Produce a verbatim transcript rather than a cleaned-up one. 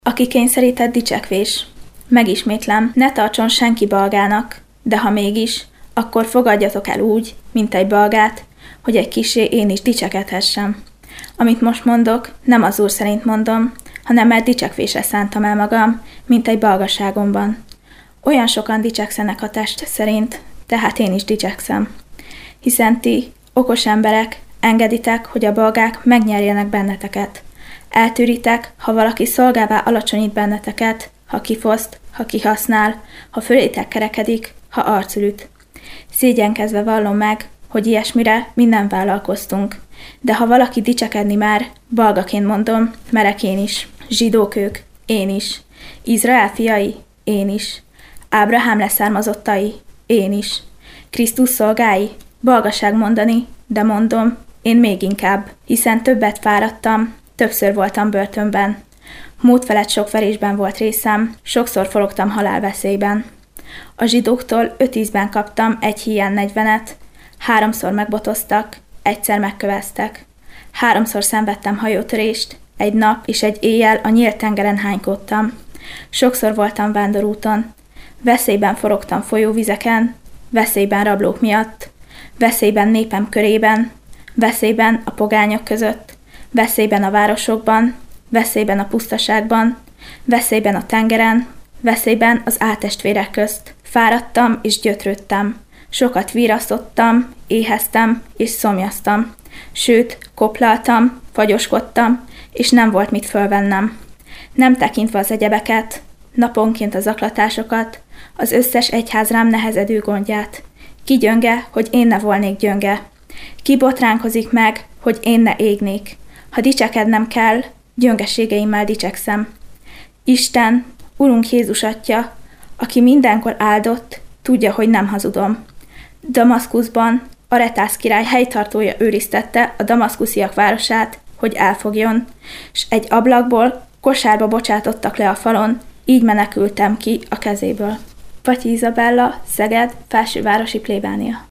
Aki kényszerített dicsekvés. Megismétlem, ne tartson senki balgának, de ha mégis, akkor fogadjatok el úgy, mint egy balgát, hogy egy kissé én is dicsekedhessem. Amit most mondok, nem az Úr szerint mondom, hanem mert dicsekvésre szántam el magam, mint egy balgaságomban. Olyan sokan dicsekszenek a test szerint, tehát én is dicsekszem. Hiszen ti, okos emberek, engeditek, hogy a balgák megnyerjenek benneteket. Eltűritek, ha valaki szolgává alacsonyít benneteket, ha kifoszt, ha kihasznál, ha fölétek kerekedik, ha arcul üt. Szégyenkezve vallom meg, hogy ilyesmire mi nem vállalkoztunk. De ha valaki dicsekedni már, balgaként mondom, merek én is. Zsidók ők, én is. Izrael fiai, én is. Ábrahám leszármazottai, én is. Krisztus szolgái, balgaság mondani, de mondom, én még inkább, hiszen többet fáradtam, többször voltam börtönben. Múlt felett sok verésben volt részem, sokszor forogtam halálveszélyben. A zsidóktól öt ízben kaptam egy híján negyvenet, háromszor megbotoztak, egyszer megköveztek. Háromszor szenvedtem hajótörést, egy nap és egy éjjel a nyílt tengeren hánykódtam. Sokszor voltam vándorúton, veszélyben forogtam folyóvizeken, veszélyben rablók miatt, veszélyben népem körében, veszélyben a pogányok között, veszélyben a városokban, veszélyben a pusztaságban, veszélyben a tengeren, veszélyben az áltestvérek közt. Fáradtam és gyötrődtem, sokat virasztottam, éheztem és szomjaztam, sőt, koplaltam, fagyoskodtam, és nem volt mit fölvennem. Nem tekintve az egyebeket, naponként a zaklatásokat, az összes egyház rám nehezedő gondját. Ki gyönge, hogy én ne volnék gyönge? Ki botránkozik meg, hogy én ne égnék? Ha dicsekednem kell, gyöngeségeimmel dicsekszem. Isten, Urunk Jézus Atya, aki mindenkor áldott, tudja, hogy nem hazudom. Damaszkuszban Aretász király helytartója őriztette a damaszkusziak városát, hogy elfogjon, s egy ablakból kosárba bocsátottak le a falon, így menekültem ki a kezéből. Patyi Izabella, Szeged, Felsővárosi plébánia.